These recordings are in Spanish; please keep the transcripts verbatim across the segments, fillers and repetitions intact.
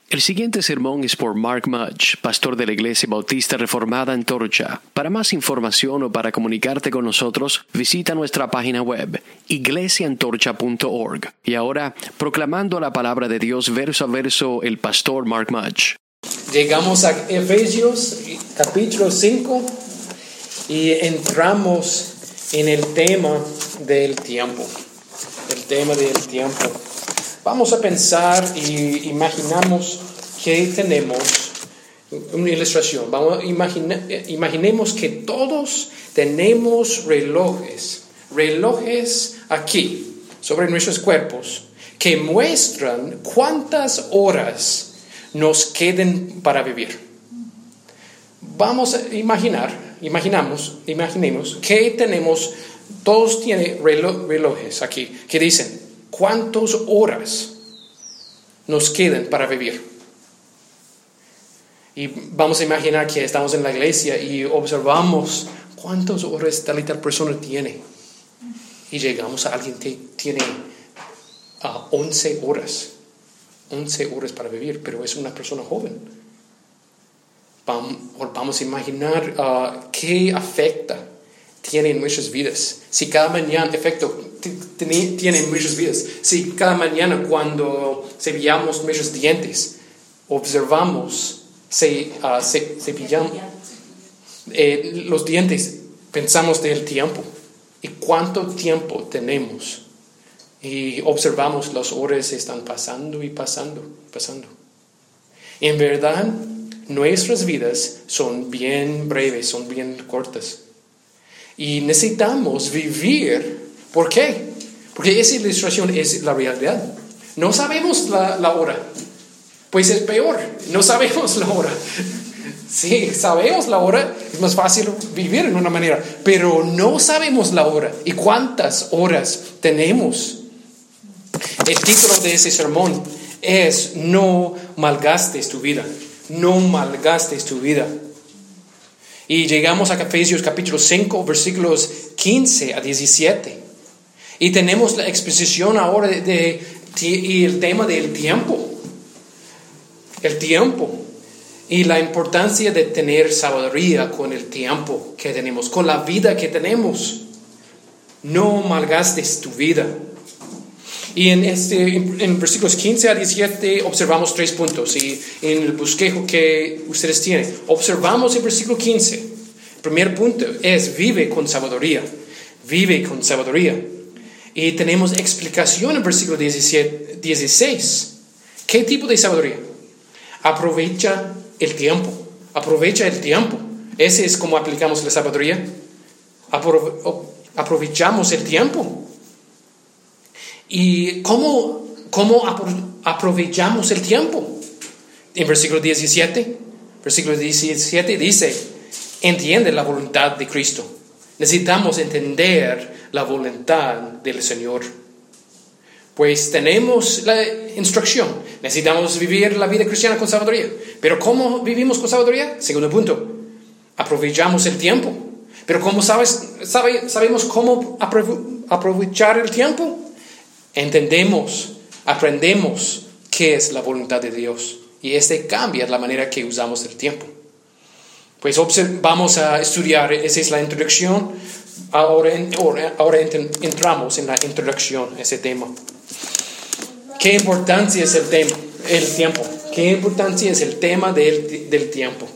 El siguiente sermón es por Mark Mudge, pastor de la Iglesia Bautista Reformada Antorcha. Para más información o para comunicarte con nosotros, visita nuestra página web, iglesia antorcha punto org. Y ahora, proclamando la palabra de Dios verso a verso, el pastor Mark Mudge. Llegamos a Efesios capítulo cinco y entramos en el tema del tiempo. El tema del tiempo. Vamos a pensar y imaginamos que tenemos una ilustración. Vamos a imaginar, imaginemos que todos tenemos relojes, relojes aquí, sobre nuestros cuerpos, que muestran cuántas horas nos queden para vivir. Vamos a imaginar, imaginamos, imaginemos que tenemos, todos tienen relo, relojes aquí, que dicen cuántas horas nos quedan para vivir. Y vamos a imaginar que estamos en la iglesia y observamos cuántas horas tal y tal persona tiene. Y llegamos a alguien que tiene uh, once horas. once horas para vivir, pero es una persona joven. Vamos, vamos a imaginar uh, qué afecta tiene en nuestras vidas. Si cada mañana, efecto, tiene en nuestras vidas. Si cada mañana cuando cepillamos nuestros dientes, observamos, se, uh, se, cepillamos eh, los dientes, pensamos del tiempo. ¿Y cuánto tiempo tenemos? Y observamos las horas están pasando y pasando, pasando. En verdad, nuestras vidas son bien breves, son bien cortas. Y necesitamos vivir. ¿Por qué? Porque esa ilustración es la realidad. No sabemos la, la hora. Pues es peor. No sabemos la hora. Sí, sabemos la hora. Es más fácil vivir en una manera. Pero no sabemos la hora. ¿Y cuántas horas tenemos? El título de ese sermón es No malgastes tu vida. No malgastes tu vida. Y llegamos a Efesios capítulo cinco, versículos quince a diecisiete. Y tenemos la exposición ahora de, de, de y el tema del tiempo. El tiempo. Y la importancia de tener sabiduría con el tiempo que tenemos, con la vida que tenemos. No malgastes tu vida. Y en, este, en, en versículos quince a diecisiete observamos tres puntos. Y en el bosquejo que ustedes tienen, observamos el versículo quince. El primer punto es vive con sabiduría. Vive con sabiduría. Y tenemos explicación en el versículo diecisiete, dieciséis. ¿Qué tipo de sabiduría? Aprovecha el tiempo. Aprovecha el tiempo. Ese es como aplicamos la sabiduría. Apro- aprovechamos el tiempo. ¿Y cómo, cómo aprovechamos el tiempo? En versículo diecisiete, versículo diecisiete dice, entiende la voluntad de Cristo. Necesitamos entender la voluntad del Señor. Pues tenemos la instrucción. Necesitamos vivir la vida cristiana con sabiduría. Pero ¿cómo vivimos con sabiduría? Segundo punto, aprovechamos el tiempo. Pero ¿cómo sabes, sabe, sabemos cómo aprovechar el tiempo? Entendemos, aprendemos qué es la voluntad de Dios. Y este cambia la manera que usamos el tiempo. Pues vamos a estudiar, esa es la introducción. Ahora, ahora, ahora entramos en la introducción a ese tema. ¿Qué importancia es el, tema, el tiempo? ¿Qué importancia es el tema del, del tiempo?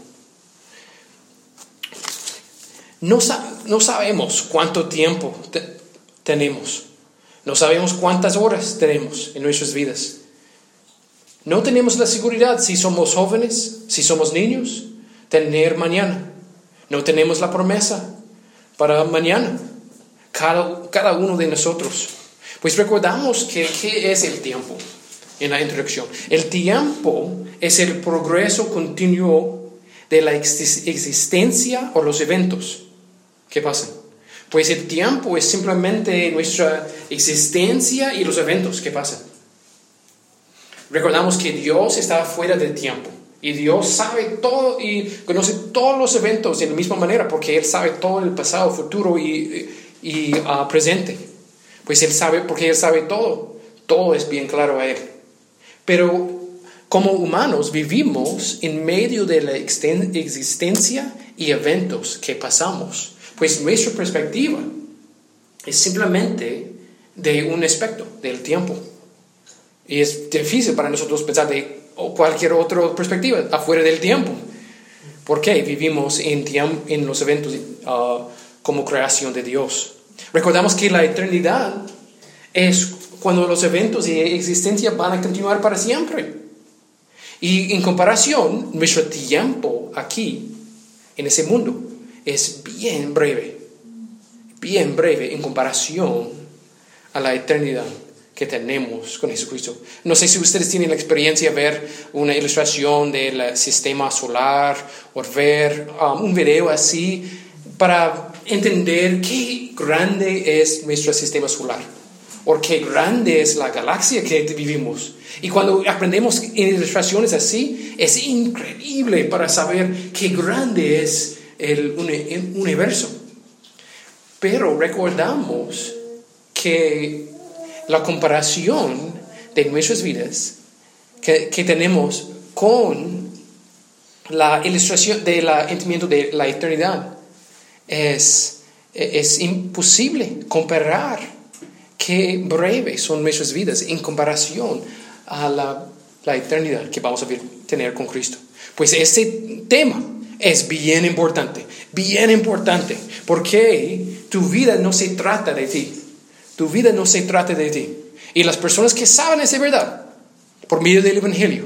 No, no sabemos cuánto tiempo te, tenemos. No sabemos cuántas horas tenemos en nuestras vidas. No tenemos la seguridad si somos jóvenes, si somos niños, tener mañana. No tenemos la promesa para mañana, cada, cada uno de nosotros. Pues recordamos que ¿qué es el tiempo? En la introducción. El tiempo es el progreso continuo de la existencia o los eventos que pasan. Pues el tiempo es simplemente nuestra existencia y los eventos que pasan. Recordamos que Dios está fuera del tiempo. Y Dios sabe todo y conoce todos los eventos de la misma manera, porque Él sabe todo el pasado, futuro y, y uh, presente. Pues Él sabe, porque Él sabe todo. Todo es bien claro a Él. Pero como humanos vivimos en medio de la existencia y eventos que pasamos. Pues nuestra perspectiva es simplemente de un aspecto del tiempo. Y es difícil para nosotros pensar de cualquier otra perspectiva afuera del tiempo. Porque vivimos en, tiempo, en los eventos uh, como creación de Dios. Recordamos que la eternidad es cuando los eventos de existencia van a continuar para siempre. Y en comparación, nuestro tiempo aquí, en ese mundo, es bien breve. Bien breve en comparación a la eternidad que tenemos con Jesucristo. No sé si ustedes tienen la experiencia de ver una ilustración del sistema solar o ver um, un video así para entender qué grande es nuestro sistema solar o qué grande es la galaxia que vivimos. Y cuando aprendemos en ilustraciones así, es increíble para saber qué grande es el universo. Pero recordamos que la comparación de nuestras vidas que, que tenemos con la ilustración del entendimiento de la eternidad es, es imposible comparar qué breves son nuestras vidas en comparación a la, la eternidad que vamos a tener con Cristo. Pues este tema es bien importante, bien importante, porque tu vida no se trata de ti. Tu vida no se trata de ti. Y las personas que saben esa verdad, por medio del Evangelio,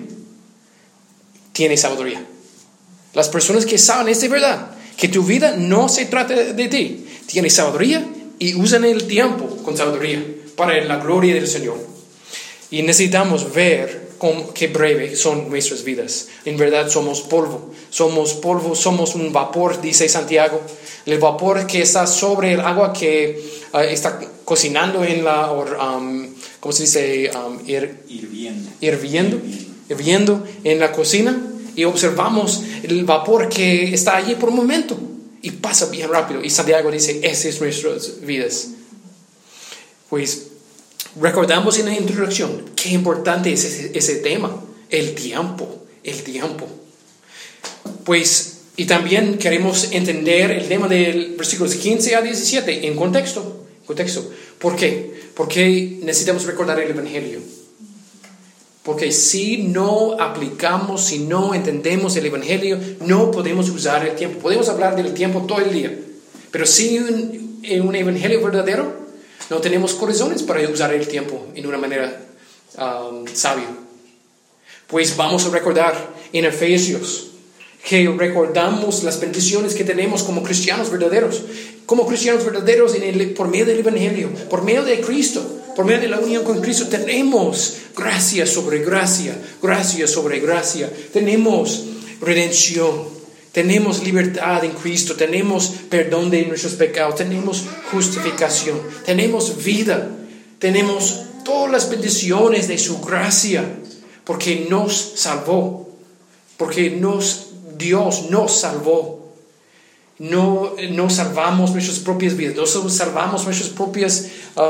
tienen sabiduría. Las personas que saben esa verdad, que tu vida no se trata de ti, tienen sabiduría y usan el tiempo con sabiduría para la gloria del Señor. Y necesitamos ver con qué breve son nuestras vidas. En verdad somos polvo. Somos polvo, somos un vapor, dice Santiago. El vapor que está sobre el agua que uh, está cocinando en la, or, um, ¿cómo se dice? Um, hir, hirviendo. Hirviendo, hirviendo en la cocina. Y observamos el vapor que está allí por un momento. Y pasa bien rápido. Y Santiago dice, esas son nuestras vidas. Pues recordamos en la introducción qué importante es ese, ese tema, el tiempo, el tiempo. Pues, y también queremos entender el tema del versículos quince a diecisiete en contexto. contexto. ¿Por qué? Porque necesitamos recordar el Evangelio. Porque si no aplicamos, si no entendemos el Evangelio, no podemos usar el tiempo. Podemos hablar del tiempo todo el día, pero sin un, un Evangelio verdadero, no tenemos corazones para usar el tiempo en una manera um, sabia. Pues vamos a recordar en Efesios que recordamos las bendiciones que tenemos como cristianos verdaderos. Como cristianos verdaderos en el, por medio del Evangelio, por medio de Cristo, por medio de la unión con Cristo, tenemos gracia sobre gracia, gracia sobre gracia. Tenemos redención. Tenemos libertad en Cristo, tenemos perdón de nuestros pecados, tenemos justificación, tenemos vida, tenemos todas las bendiciones de su gracia, porque nos salvó, porque nos, Dios nos salvó. No, no salvamos nuestras propias vidas, no salvamos nuestras propias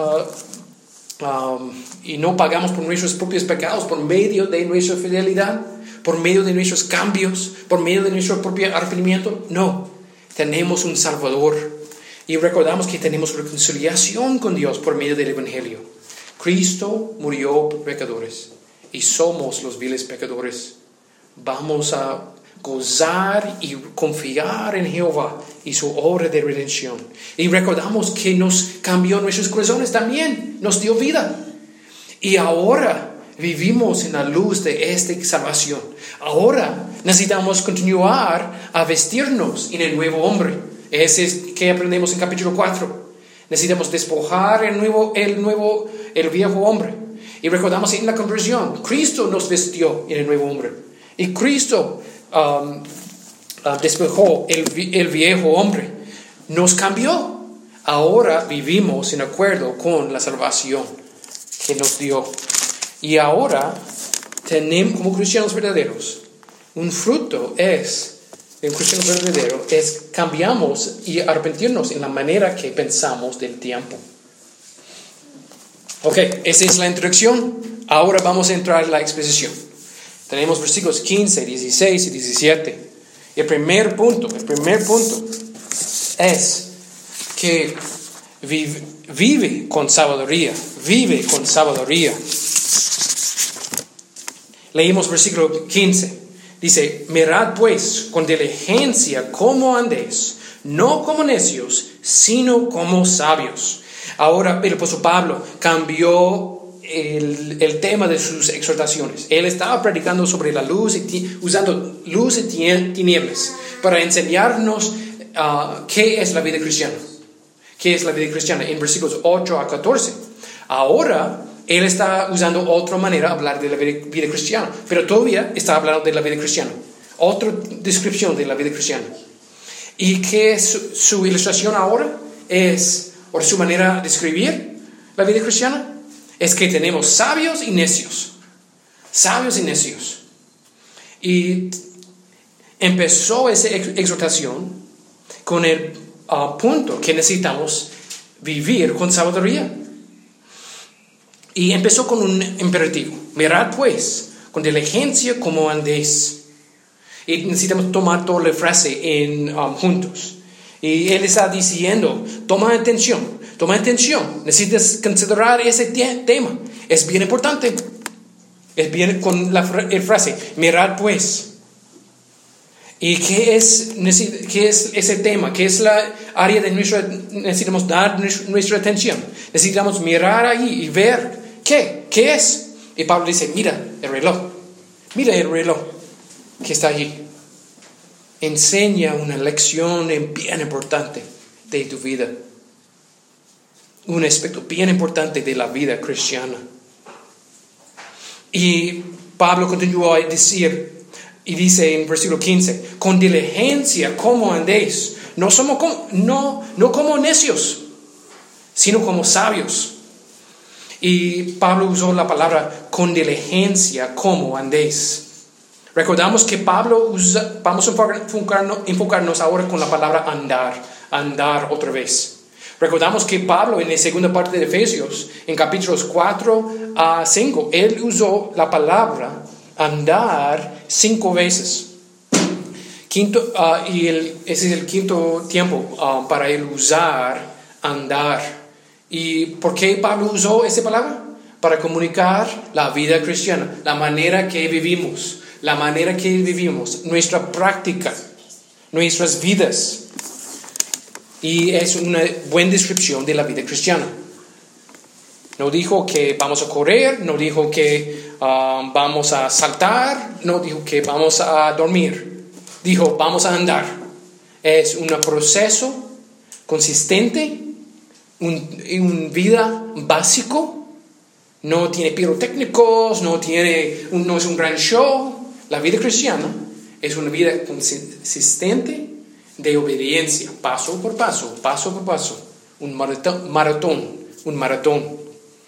uh, um, y no pagamos por nuestros propios pecados por medio de nuestra fidelidad, por medio de nuestros cambios, por medio de nuestro propio arrepentimiento. No, tenemos un Salvador y recordamos que tenemos reconciliación con Dios por medio del Evangelio. Cristo murió por pecadores y somos los viles pecadores. Vamos a gozar y confiar en Jehová y su obra de redención. Y recordamos que nos cambió nuestros corazones también, nos dio vida. Y ahora vivimos en la luz de esta salvación. Ahora necesitamos continuar a vestirnos en el nuevo hombre. Ese es que aprendemos en capítulo cuatro. Necesitamos despojar el nuevo, el nuevo, el viejo hombre. Y recordamos en la conversión, Cristo nos vestió en el nuevo hombre. Y Cristo um, uh, despojó el, el viejo hombre. Nos cambió. Ahora vivimos en acuerdo con la salvación que nos dio. Y ahora tenemos, como cristianos verdaderos, un fruto es, de un cristiano verdadero, es cambiamos y arrepentirnos en la manera que pensamos del tiempo. Ok, esa es la introducción. Ahora vamos a entrar en la exposición. Tenemos versículos quince, dieciséis y diecisiete. El primer punto, el primer punto es que vive, vive con sabiduría, vive con sabiduría. Leímos versículo quince. Dice, mirad pues con diligencia cómo andéis, no como necios, sino como sabios. Ahora el apóstol Pablo cambió el, el tema de sus exhortaciones. Él estaba predicando sobre la luz, y usando luz y tinieblas para enseñarnos uh, qué es la vida cristiana. ¿Qué es la vida cristiana? En versículos ocho a catorce. Ahora él está usando otra manera de hablar de la vida cristiana, pero todavía está hablando de la vida cristiana. Otra descripción de la vida cristiana. ¿Y qué es su, su ilustración ahora? Es, o su manera de escribir la vida cristiana, es que tenemos sabios y necios. Sabios y necios. Y empezó esa exhortación con el uh, punto que necesitamos vivir con sabiduría. Y empezó con un imperativo. Mirad pues con diligencia cómo andéis. Y necesitamos tomar toda la frase en, um, juntos. Y él está diciendo, toma atención, toma atención. Necesitas considerar ese te- tema. Es bien importante. Es bien con la, fra- la frase, mirad pues. ¿Y qué es, qué es ese tema? ¿Qué es la área de nuestra, necesitamos dar nuestra atención? Necesitamos mirar ahí y ver. ¿Qué? ¿Qué es? Y Pablo dice, mira el reloj. Mira el reloj que está allí. Enseña una lección bien importante de tu vida. Un aspecto bien importante de la vida cristiana. Y Pablo continuó a decir, y dice en versículo quince, con diligencia, ¿cómo andéis? No somos como, no, no como necios, sino como sabios. Y Pablo usó la palabra con diligencia, ¿cómo andéis? Recordamos que Pablo usa, vamos a enfocarnos, enfocarnos ahora con la palabra andar, andar otra vez. Recordamos que Pablo en la segunda parte de Efesios, en capítulos cuatro a cinco, él usó la palabra andar cinco veces. Quinto, uh, y el, ese es el quinto tiempo uh, para él usar andar. ¿Y por qué Pablo usó esa palabra? Para comunicar la vida cristiana, la manera que vivimos, la manera que vivimos, nuestra práctica, nuestras vidas. Y es una buena descripción de la vida cristiana. No dijo que vamos a correr, no dijo que uh, vamos a saltar, no dijo que vamos a dormir. Dijo, vamos a andar. Es un proceso consistente, un, un vida básico. No tiene pirotécnicos, no, tiene un, no es un gran show. La vida cristiana es una vida consistente de obediencia, paso por paso, paso por paso. Un maratón, maratón, un maratón.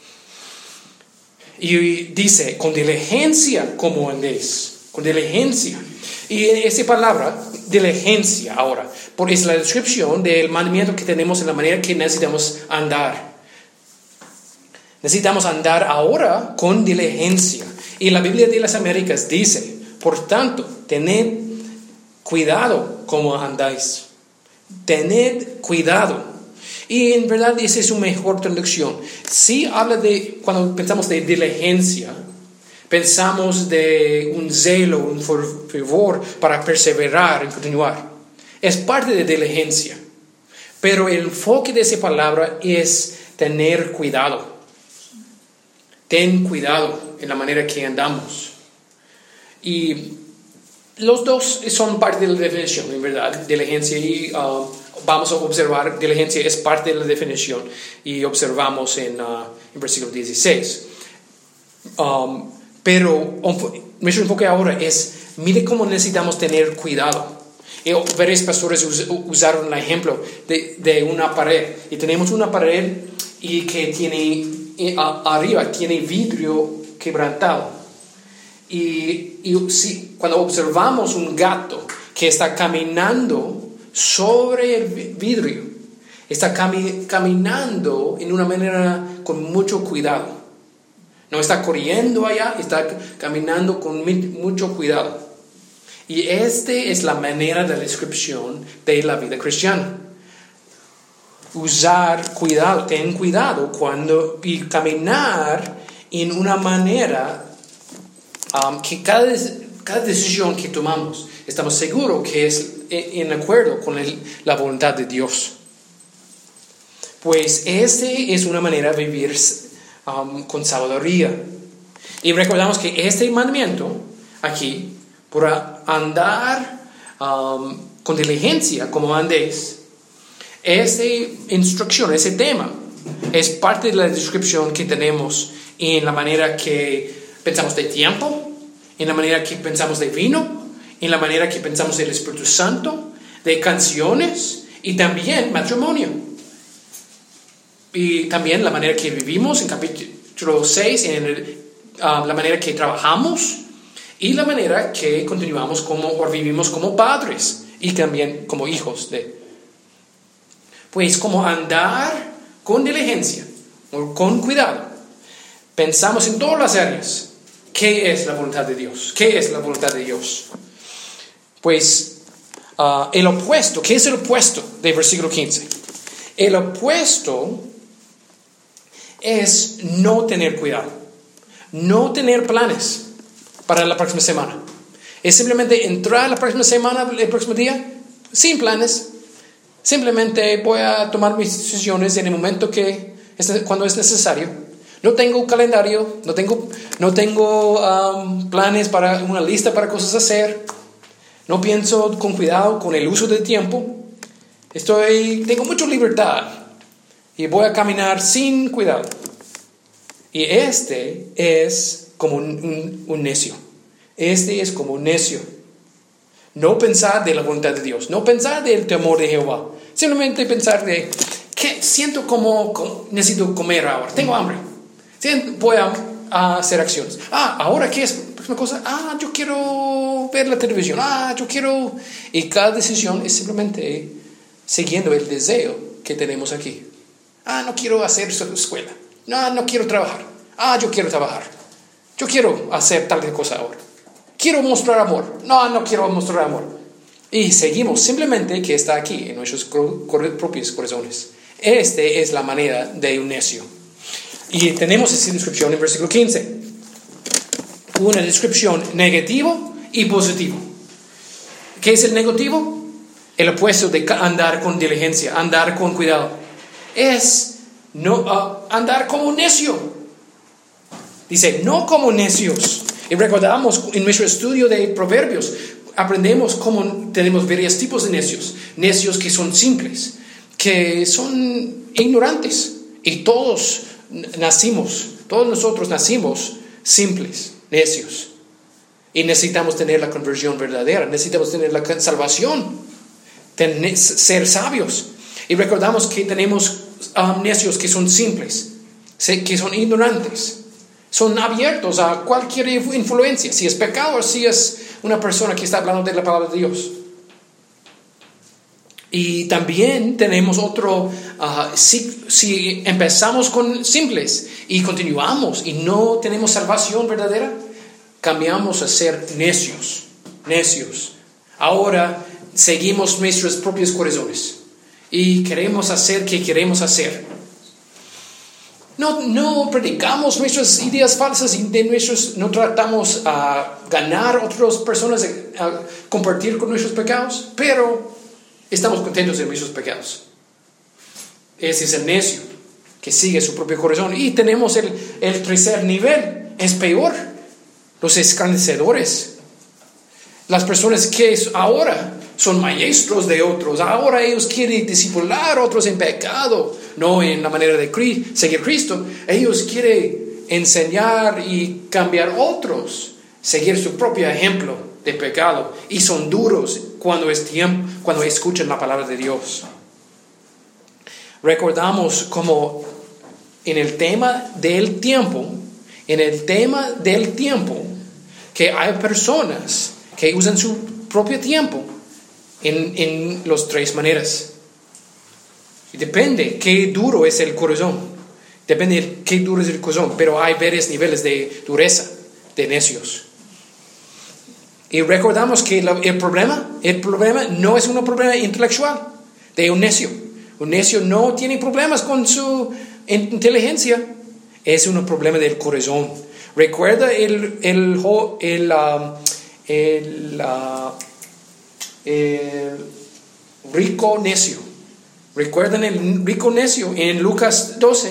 Y dice, con diligencia, ¿cómo andéis? Con diligencia. Y esa palabra, diligencia, ahora, porque es la descripción del mandamiento que tenemos en la manera que necesitamos andar. Necesitamos andar ahora con diligencia. Y la Biblia de las Américas dice, por tanto, tened cuidado cómo andáis. Tened cuidado. Y en verdad esa es su mejor traducción. Sí habla de, cuando pensamos de diligencia, pensamos de un celo, un fervor para perseverar y continuar. Es parte de diligencia. Pero el enfoque de esa palabra es tener cuidado. Ten cuidado en la manera que andamos. Y los dos son parte de la definición, en verdad. Diligencia y uh, vamos a observar, diligencia es parte de la definición. Y observamos en, uh, en versículo dieciséis. Um, pero nuestro enfoque ahora es, mire cómo necesitamos tener cuidado. Y varios pastores us, usaron el ejemplo de, de una pared. Y tenemos una pared y que tiene, a, arriba tiene vidrio quebrantado. Y, y si, cuando observamos un gato que está caminando sobre el vidrio, está cami, caminando en una manera con mucho cuidado. No está corriendo allá, está caminando con mucho cuidado. Y esta es la manera de la descripción de la vida cristiana. Usar cuidado, ten cuidado cuando y caminar en una manera um, que cada, cada decisión que tomamos estamos seguros que es en acuerdo con el, la voluntad de Dios. Pues esta es una manera de vivir um, con sabiduría. Y recordamos que este mandamiento aquí, por andar um, con diligencia como andéis, esa instrucción, ese tema, es parte de la descripción que tenemos en la manera que pensamos de tiempo, en la manera que pensamos de vino, en la manera que pensamos del Espíritu Santo, de canciones y también matrimonio. Y también la manera que vivimos en capítulo seis, en el, uh, la manera que trabajamos y la manera que continuamos como o vivimos como padres y también como hijos de. Pues como andar con diligencia o con cuidado. Pensamos en todas las áreas. ¿Qué es la voluntad de Dios? ¿Qué es la voluntad de Dios? Pues uh, el opuesto. ¿Qué es el opuesto del versículo quince? El opuesto es no tener cuidado. No tener planes para la próxima semana. Es simplemente entrar la próxima semana, el próximo día, sin planes. Simplemente voy a tomar mis decisiones en el momento que, cuando es necesario. No tengo calendario, no tengo, no tengo um, planes para una lista para cosas a hacer. No pienso con cuidado con el uso del tiempo. Estoy, tengo mucha libertad y voy a caminar sin cuidado. Y este es como un, un, un necio. Este es como un necio. No pensar de la voluntad de Dios, no pensar del temor de Jehová. Simplemente pensar de, ¿qué? Siento como, como necesito comer ahora, tengo hambre. Voy a, a hacer acciones. Ah, ¿ahora qué es una cosa? Ah, yo quiero ver la televisión. Ah, yo quiero... Y cada decisión es simplemente siguiendo el deseo que tenemos aquí. Ah, no quiero hacer escuela. No, no quiero trabajar. Ah, yo quiero trabajar. Yo quiero hacer tal cosa ahora. Quiero mostrar amor. No, no quiero mostrar amor. Y seguimos simplemente que está aquí en nuestros propios corazones. Esta es la manera de un necio. Y tenemos esa descripción en versículo quince. Una descripción negativo y positivo. ¿Qué es el negativo? El opuesto de andar con diligencia, andar con cuidado. Es no, uh, andar como necio. Dice, no como necios. Y recordamos en nuestro estudio de Proverbios, aprendemos cómo tenemos varios tipos de necios. Necios que son simples, que son ignorantes. Y todos nacimos, todos nosotros nacimos simples, necios. Y necesitamos tener la conversión verdadera, necesitamos tener la salvación, tener, ser sabios. Y recordamos que tenemos um, necios que son simples, que son ignorantes. Son abiertos a cualquier influencia, si es pecado o si es una persona que está hablando de la palabra de Dios. Y también tenemos otro, uh, si, si empezamos con simples y continuamos y no tenemos salvación verdadera, cambiamos a ser necios, necios. Ahora seguimos nuestros propios corazones y queremos hacer que queremos hacer. No, no predicamos nuestras ideas falsas y de nuestros, no tratamos a ganar a otras personas, a compartir con nuestros pecados, pero estamos contentos de nuestros pecados. Ese es el necio que sigue su propio corazón. Y tenemos el, el tercer nivel, es peor, los escarnecedores. Las personas que ahora son maestros de otros, ahora ellos quieren discipular a otros en pecado, no en la manera de seguir Cristo. Ellos quieren enseñar y cambiar a otros, seguir su propio ejemplo de pecado, y son duros cuando es tiempo, cuando escuchan la palabra de Dios. Recordamos como en el tema del tiempo, en el tema del tiempo, que hay personas que usan su propio tiempo en, en las tres maneras. Y depende qué duro es el corazón, Depende de qué duro es el corazón, pero hay varios niveles de dureza, de necios. Y recordamos que la, el problema, el problema no es un problema intelectual de un necio. Un necio no tiene problemas con su inteligencia, es un problema del corazón. Recuerda el, el, el, uh, el, uh, el rico necio. ¿Recuerdan el rico necio en Lucas doce?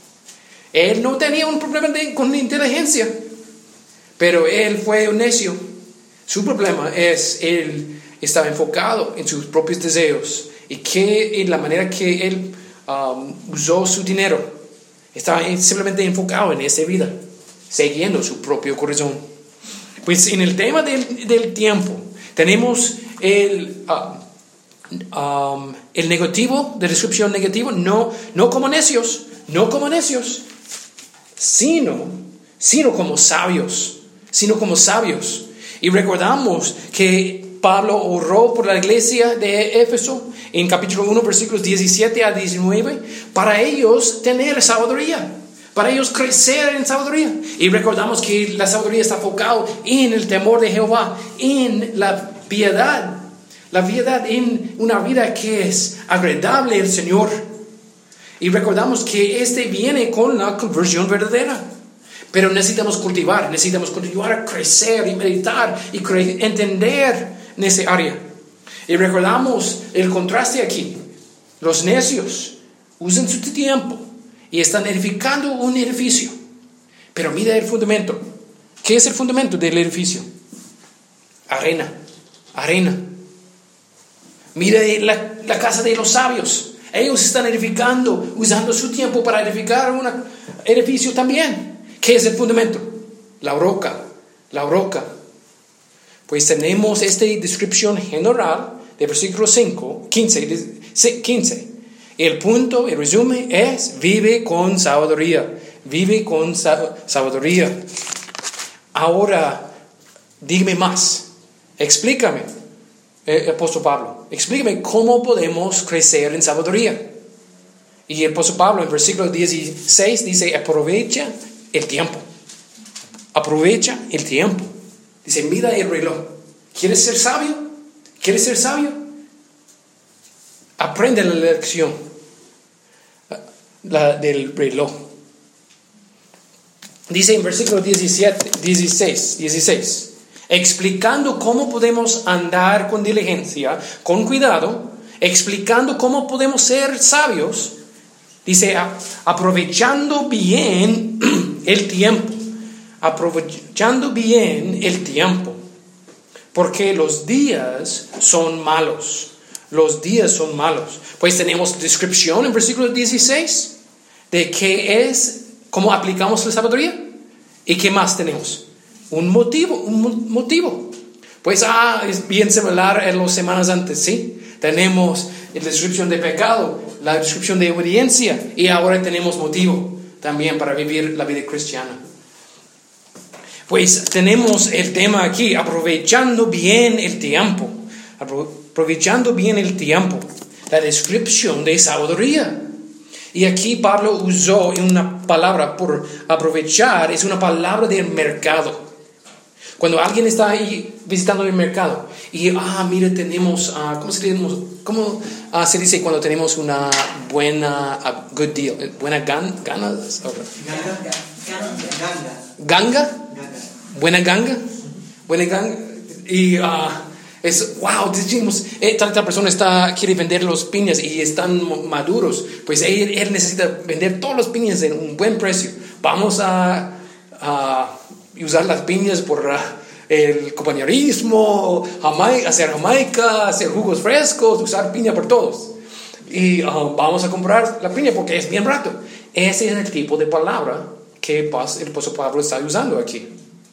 Él no tenía un problema de, con la inteligencia, pero él fue un necio. Su problema es él estaba enfocado en sus propios deseos y que en la manera que él um, usó su dinero. Estaba simplemente enfocado en esa vida, siguiendo su propio corazón. Pues en el tema del, del tiempo tenemos el, uh, um, el negativo, de descripción negativa, no, no como necios, no como necios, sino, sino como sabios, sino como sabios. Y recordamos que Pablo oró por la iglesia de Éfeso en capítulo uno, versículos diecisiete a diecinueve, para ellos tener sabiduría, para ellos crecer en sabiduría. Y recordamos que la sabiduría está enfocada en el temor de Jehová, en la piedad, la piedad en una vida que es agradable al Señor. Y recordamos que este viene con la conversión verdadera. Pero necesitamos cultivar, necesitamos continuar a crecer y meditar y cre- entender en esa área. Y recordamos el contraste aquí. Los necios usan su tiempo y están edificando un edificio. Pero mira el fundamento. ¿Qué es el fundamento del edificio? Arena, arena. Mira la, la casa de los sabios. Ellos están edificando, usando su tiempo para edificar un edificio también. ¿Qué es el fundamento? La roca, la roca. Pues tenemos esta descripción general de versículo cinco, quince, quince. El punto, el resumen es: vive con sabiduría, vive con sabiduría. Ahora, dígame más, explícame, eh, apóstol Pablo, explícame cómo podemos crecer en sabiduría. Y el apóstol Pablo en versículo dieciséis dice: aprovecha el tiempo. Aprovecha el tiempo. Dice: mira el reloj. ¿Quieres ser sabio? ¿Quieres ser sabio? Aprende la lección la del reloj. Dice en versículo diecisiete, dieciséis, dieciséis, explicando cómo podemos andar con diligencia, con cuidado, explicando cómo podemos ser sabios. Dice: aprovechando bien el tiempo, aprovechando bien el tiempo, porque los días son malos, los días son malos. Pues tenemos descripción en versículo dieciséis de qué es, cómo aplicamos la sabiduría. ¿Y qué más tenemos? Un motivo, un motivo. Pues ah, es bien similar a las semanas antes, ¿sí? Tenemos la descripción de pecado, la descripción de obediencia, y ahora tenemos motivo también para vivir la vida cristiana. Pues tenemos el tema aquí: aprovechando bien el tiempo, aprovechando bien el tiempo, la descripción de sabiduría. Y aquí Pablo usó una palabra por aprovechar, es una palabra del mercado. Cuando alguien está ahí visitando el mercado y, ah, mire, tenemos, uh, ¿cómo, se dice, cómo uh, se dice cuando tenemos una buena, uh, good deal? ¿Buena gan, ganas? Ganga. Ganga. ¿Ganga? ¿Buena ganga? ¿Buena ganga? Y uh, es, wow, decimos, eh, tal, tal persona está, quiere vender los piñas y están maduros. Pues él, él necesita vender todos los piñas en un buen precio. Vamos a... a y usar las piñas por uh, el compañerismo, Jamaica, hacer Jamaica, hacer jugos frescos, usar piña por todos. Y uh, vamos a comprar la piña porque es bien barato. Ese es el tipo de palabra que el apóstol Pablo está usando aquí.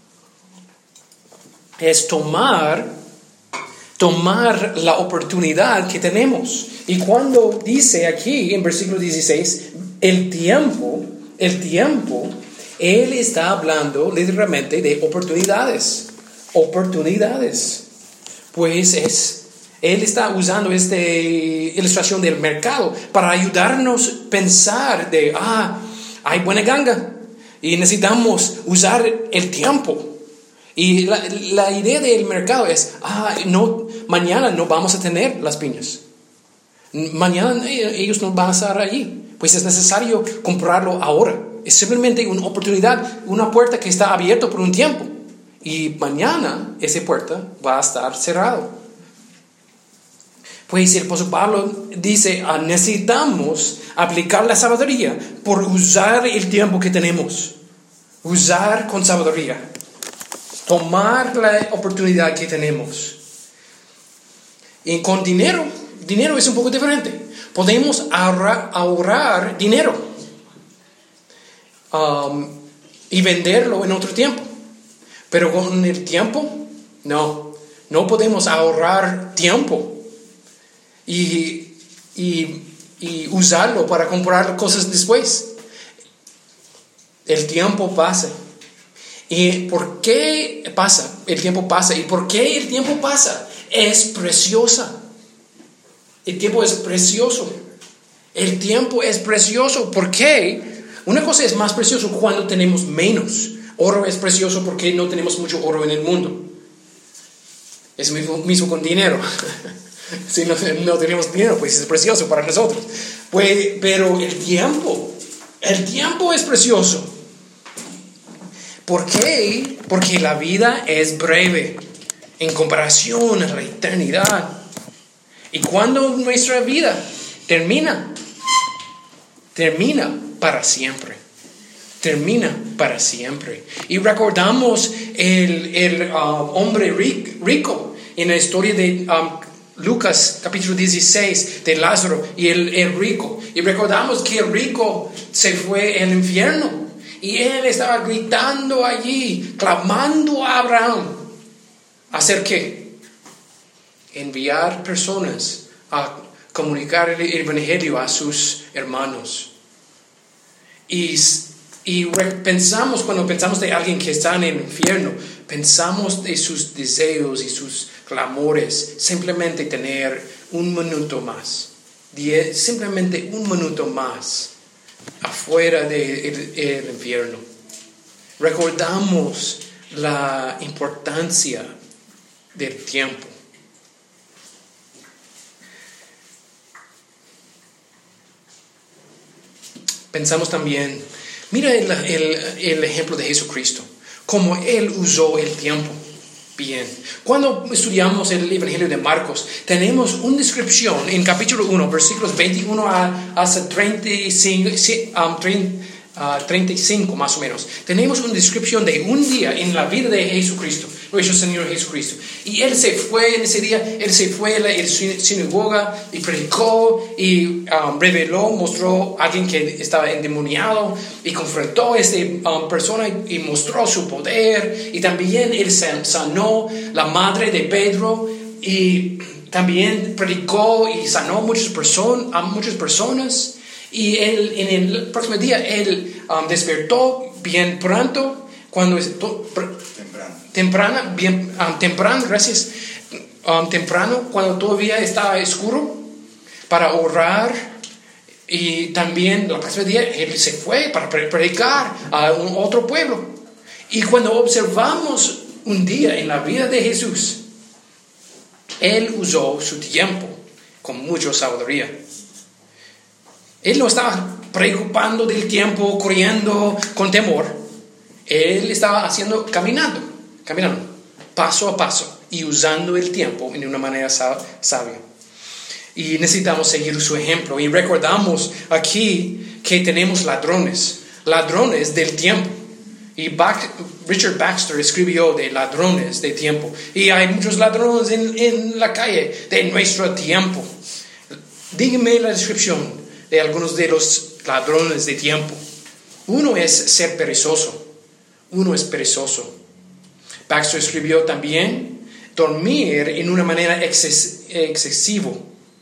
Es tomar, tomar la oportunidad que tenemos. Y cuando dice aquí en versículo dieciséis, el tiempo, el tiempo, él está hablando literalmente de oportunidades, oportunidades. Pues es, él está usando esta ilustración del mercado para ayudarnos a pensar de, ah, hay buena ganga y necesitamos usar el tiempo. Y la, la idea del mercado es, ah, no, mañana no vamos a tener las piñas. Mañana ellos no van a estar allí. Pues es necesario comprarlo ahora. Es simplemente una oportunidad, una puerta que está abierta por un tiempo. Y mañana esa puerta va a estar cerrada. Pues el apóstol Pablo dice, ah, necesitamos aplicar la sabiduría por usar el tiempo que tenemos. Usar con sabiduría. Tomar la oportunidad que tenemos. Y con dinero, dinero es un poco diferente. Podemos ahorrar, ahorrar dinero um, y venderlo en otro tiempo. Pero con el tiempo, no. No podemos ahorrar tiempo y, y, y usarlo para comprar cosas después. El tiempo pasa. ¿Y por qué pasa? El tiempo pasa. ¿Y por qué el tiempo pasa? Es preciosa. El tiempo es precioso. El tiempo es precioso. ¿Por qué? Una cosa es más precioso cuando tenemos menos. Oro es precioso porque no tenemos mucho oro en el mundo. Es mismo, mismo con dinero. Si no, no tenemos dinero, pues es precioso para nosotros. Pues, pero el tiempo, el tiempo es precioso. ¿Por qué? Porque la vida es breve en comparación a la eternidad. Y cuando nuestra vida termina, termina para siempre. Termina para siempre. Y recordamos el, el uh, hombre rico en la historia de um, Lucas capítulo dieciséis de Lázaro y el, el rico. Y recordamos que el rico se fue al infierno. Y él estaba gritando allí, clamando a Abraham. ¿Hacer qué? Enviar personas a comunicar el evangelio a sus hermanos. Y, y pensamos, cuando pensamos de alguien que está en el infierno, pensamos de sus deseos y sus clamores, simplemente tener un minuto más. Diez, simplemente un minuto más. Afuera del de infierno. Recordamos la importancia del tiempo. Pensamos también, mira el, el, el ejemplo de Jesucristo, cómo Él usó el tiempo. Bien, cuando estudiamos el Evangelio de Marcos, tenemos una descripción en capítulo uno, versículos veintiuno hasta treinta y cinco, um, treinta, uh, treinta y cinco más o menos. Tenemos una descripción de un día en la vida de Jesucristo, nuestro Señor Jesucristo. Y Él se fue en ese día, Él se fue a la sinagoga y predicó y um, reveló, mostró a alguien que estaba endemoniado y confrontó a esa um, persona y, y mostró su poder. Y también Él sanó la madre de Pedro y también predicó y sanó muchas personas, a muchas personas. Y él, en el próximo día Él um, despertó bien pronto, cuando es to, temprano, temprano, bien, um, temprano, gracias, um, temprano, cuando todavía estaba oscuro, para orar. Y también el próximo día Él se fue para predicar a un otro pueblo. Y cuando observamos un día en la vida de Jesús, Él usó su tiempo con mucha sabiduría. Él no estaba preocupando del tiempo, corriendo con temor. Él estaba haciendo, caminando, caminando, paso a paso y usando el tiempo de una manera sabia. Y necesitamos seguir su ejemplo. Y recordamos aquí que tenemos ladrones, ladrones del tiempo. Y Back, Richard Baxter escribió de ladrones de tiempo. Y hay muchos ladrones en, en la calle de nuestro tiempo. Dígame la descripción de algunos de los ladrones de tiempo. Uno es ser perezoso. Uno es perezoso. Baxter escribió también dormir en una manera exces, excesivo,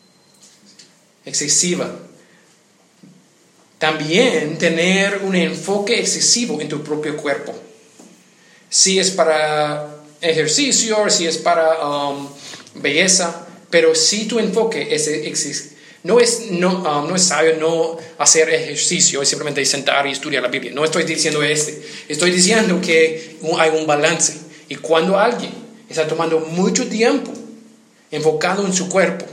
excesiva. También tener un enfoque excesivo en tu propio cuerpo. Si es para ejercicio, si es para um, belleza, pero si tu enfoque es excesivo, No es, no, um, no es sabio no hacer ejercicio, es simplemente sentar y estudiar la Biblia. No estoy diciendo este. Estoy diciendo que hay un balance. Y cuando alguien está tomando mucho tiempo enfocado en su cuerpo,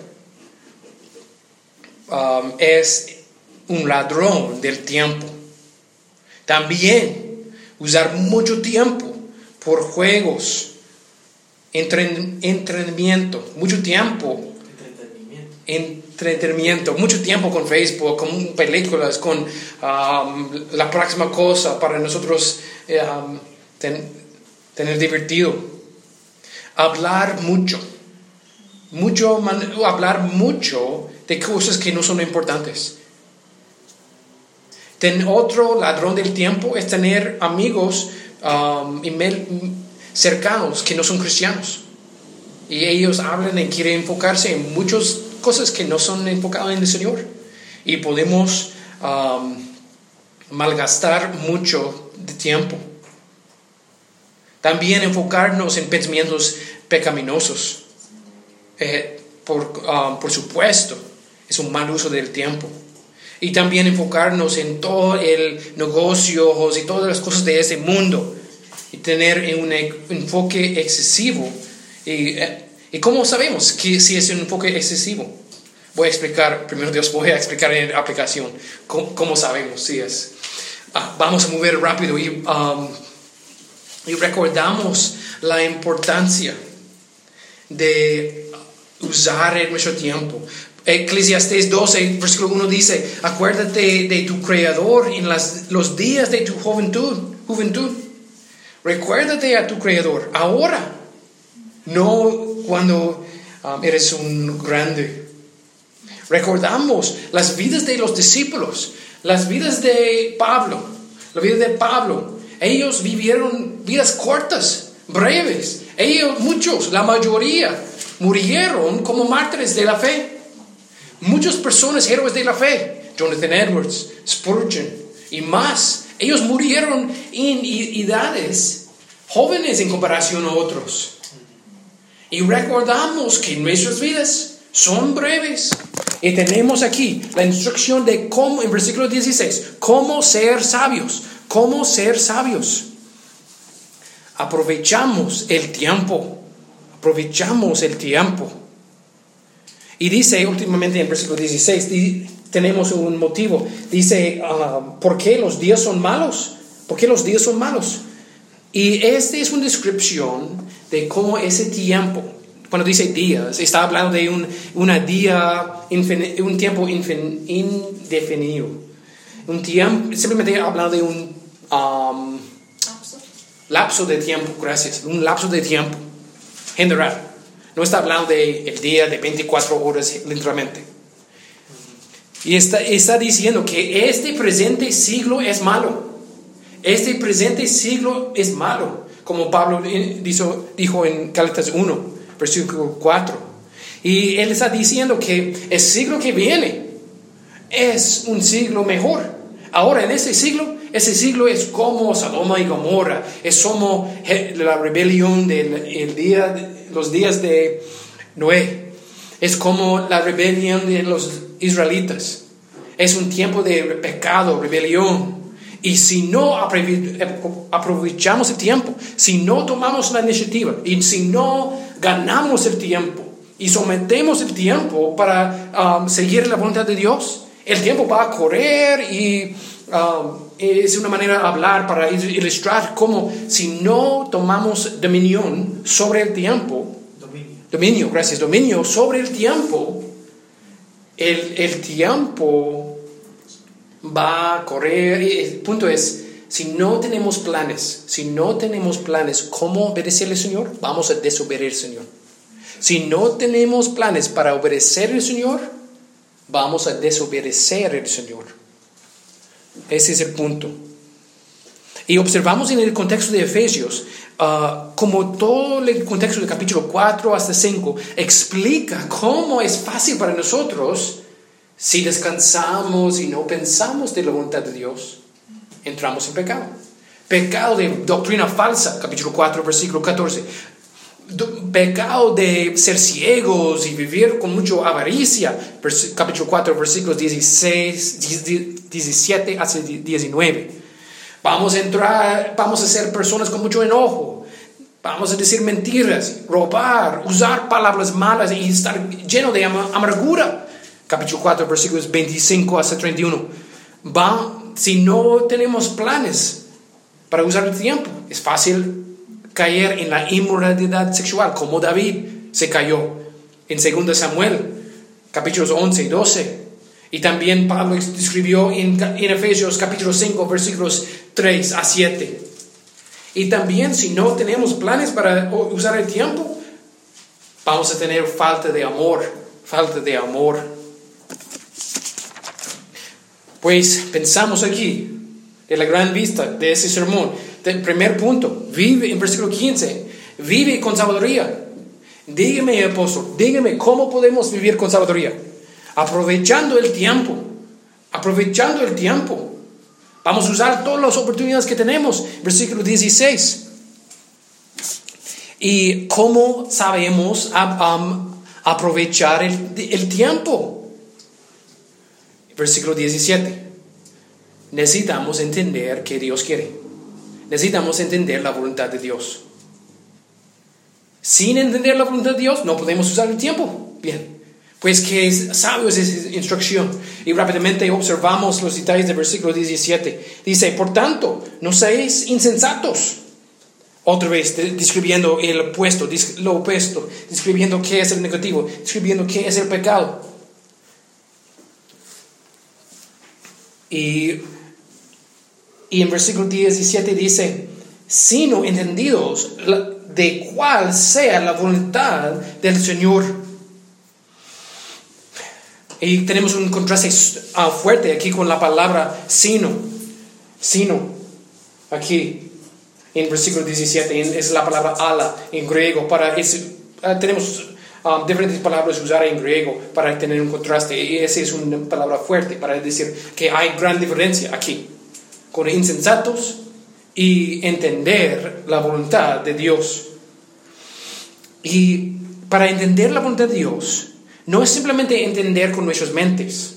um, es un ladrón del tiempo. También usar mucho tiempo por juegos, entren, entrenamiento, mucho tiempo. Entretenimiento, mucho tiempo con Facebook, con películas, con um, la próxima cosa para nosotros um, ten, tener divertido. Hablar mucho, mucho man, hablar mucho de cosas que no son importantes. Ten, otro ladrón del tiempo es tener amigos um, email, cercanos que no son cristianos. Y ellos hablan y quieren enfocarse en muchas cosas que no son enfocadas en el Señor. Y podemos um, malgastar mucho de tiempo. También enfocarnos en pensamientos pecaminosos. Eh, por, um, por supuesto, es un mal uso del tiempo. Y también enfocarnos en todo el negocio y todas las cosas de ese mundo. Y tener un enfoque excesivo. Y, ¿Y cómo sabemos que si es un enfoque excesivo? Voy a explicar, primero Dios, voy a explicar en la aplicación cómo, cómo sabemos si es. Ah, vamos a mover rápido y, um, y recordamos la importancia de usar nuestro tiempo. Eclesiastés doce, versículo uno dice: acuérdate de tu Creador en las, los días de tu juventud, juventud. Recuérdate a tu Creador ahora, no cuando um, eres un grande. Recordamos las vidas de los discípulos, las vidas de Pablo, la vida de Pablo. Ellos vivieron vidas cortas, breves. Ellos, muchos, la mayoría, murieron como mártires de la fe. Muchas personas, héroes de la fe, Jonathan Edwards, Spurgeon y más, ellos murieron en edades jóvenes en comparación a otros. Y recordamos que nuestras vidas son breves. Y tenemos aquí la instrucción de cómo, en versículo dieciséis, cómo ser sabios, cómo ser sabios. Aprovechamos el tiempo, aprovechamos el tiempo. Y dice últimamente en versículo dieciséis, di, tenemos un motivo. Dice, uh, ¿por qué los días son malos? ¿Por qué los días son malos? Y esta es una descripción de cómo ese tiempo, cuando dice días, está hablando de un una día, infin, un tiempo infin, indefinido. Un tiempo, simplemente hablando de un um, lapso de tiempo, gracias, un lapso de tiempo general. No está hablando del de día de veinticuatro horas literalmente. Y está, está diciendo que este presente siglo es malo. Este presente siglo es malo. Como Pablo dijo, dijo en Gálatas uno, versículo cuatro. Y él está diciendo que el siglo que viene es un siglo mejor. Ahora en ese siglo, ese siglo es como Sodoma y Gomorra. Es como la rebelión del día, los días de Noé. Es como la rebelión de los israelitas. Es un tiempo de pecado, rebelión. Y si no aprovechamos el tiempo, si no tomamos la iniciativa y si no ganamos el tiempo y sometemos el tiempo para um, seguir la voluntad de Dios, el tiempo va a correr. Y um, es una manera de hablar para ilustrar cómo si no tomamos dominión sobre el tiempo, dominio, dominio gracias, dominio sobre el tiempo, el, el tiempo va a correr. El punto es, si no tenemos planes, si no tenemos planes cómo obedecer al Señor, vamos a desobedecer al Señor. Si no tenemos planes para obedecer al Señor, vamos a desobedecer al Señor. Ese es el punto. Y observamos en el contexto de Efesios, uh, como todo el contexto del capítulo cuatro hasta cinco explica cómo es fácil para nosotros. Si descansamos y no pensamos de la voluntad de Dios, entramos en pecado. Pecado de doctrina falsa, capítulo cuatro, versículo catorce. pecado de ser ciegos y vivir con mucha avaricia, capítulo cuatro, versículos dieciséis, diecisiete hasta diecinueve. Vamos a entrar, vamos a ser personas con mucho enojo, vamos a decir mentiras, robar, usar palabras malas y estar lleno de amargura. Capítulo cuatro, versículos veinticinco hasta treinta y uno. Va, si no tenemos planes para usar el tiempo, es fácil caer en la inmoralidad sexual, como David se cayó en segundo Samuel, capítulos once y doce. Y también Pablo escribió en, en Efesios capítulo cinco, versículos tres a siete. Y también si no tenemos planes para usar el tiempo, vamos a tener falta de amor, falta de amor. Pues pensamos aquí, de la gran vista de ese sermón, del primer punto, vive en versículo quince, vive con sabiduría. Dígame, apóstol, dígame cómo podemos vivir con sabiduría. Aprovechando el tiempo, aprovechando el tiempo. Vamos a usar todas las oportunidades que tenemos. Versículo dieciséis. ¿Y cómo sabemos um, aprovechar el, el tiempo? Versículo diecisiete. Necesitamos entender qué Dios quiere. Necesitamos entender la voluntad de Dios. Sin entender la voluntad de Dios, no podemos usar el tiempo. Bien. Pues que es sabio es esa instrucción. Y rápidamente observamos los detalles del versículo diecisiete. Dice, por tanto, no seáis insensatos. Otra vez, describiendo el opuesto, lo opuesto, describiendo qué es el negativo, describiendo qué es el pecado. Y, y en versículo diecisiete dice, sino entendidos de cuál sea la voluntad del Señor. Y tenemos un contraste uh, fuerte aquí con la palabra sino. Sino. Aquí en versículo diecisiete es la palabra ala en griego. Para ese, uh, tenemos um, diferentes palabras usar en griego para tener un contraste. Y esa es una palabra fuerte para decir que hay gran diferencia aquí. Con insensatos y entender la voluntad de Dios. Y para entender la voluntad de Dios, no es simplemente entender con nuestras mentes,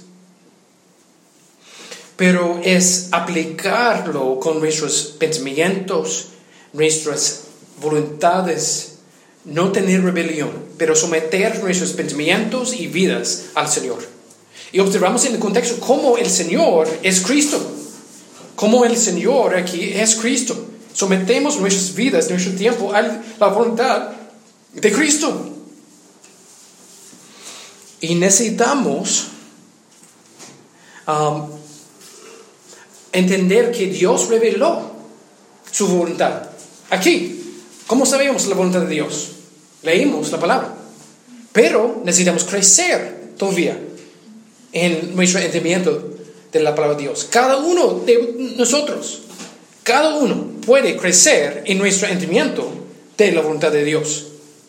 pero es aplicarlo con nuestros pensamientos, nuestras voluntades, no tener rebelión, pero someter nuestros pensamientos y vidas al Señor. Y observamos en el contexto cómo el Señor es Cristo, cómo el Señor aquí es Cristo. Sometemos nuestras vidas, nuestro tiempo a la voluntad de Cristo. Y necesitamos um, entender que Dios reveló su voluntad. Aquí, ¿cómo sabemos la voluntad de Dios? Leímos la palabra. Pero necesitamos crecer todavía en nuestro entendimiento de la palabra de Dios. Cada uno de nosotros, cada uno puede crecer en nuestro entendimiento de la voluntad de Dios.